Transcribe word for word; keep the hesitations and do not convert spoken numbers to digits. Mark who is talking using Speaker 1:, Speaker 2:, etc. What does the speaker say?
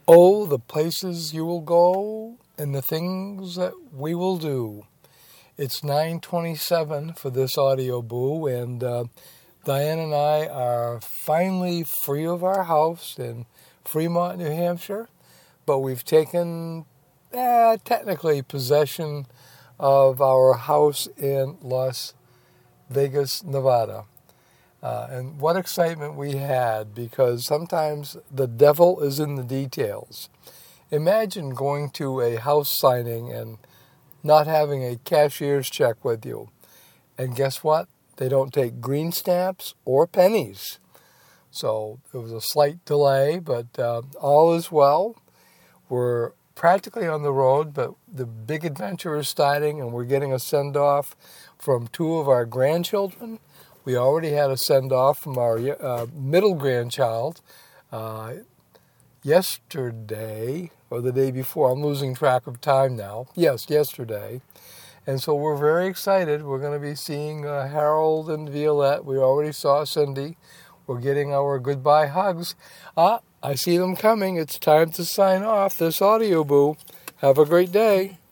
Speaker 1: Oh, the places you will go and the things that we will do. It's nine twenty-seven for this audio boo, and uh, Diane and I are finally free of our house in Fremont, New Hampshire, but we've taken eh, technically possession of our house in Las Vegas, Nevada. Uh, and what excitement we had, because sometimes the devil is in the details. Imagine going to a house signing and not having a cashier's check with you. And guess what? They don't take green stamps or pennies. So it was a slight delay, but uh, all is well. We're practically on the road, but the big adventure is starting, and we're getting a send-off from two of our grandchildren. We already had a send-off from our uh, middle grandchild uh, yesterday, or the day before. I'm losing track of time now. Yes, yesterday. And so we're very excited. We're going to be seeing uh, Harold and Violette. We already saw Cindy. We're getting our goodbye hugs. Ah, I see them coming. It's time to sign off this audio boo. Have a great day.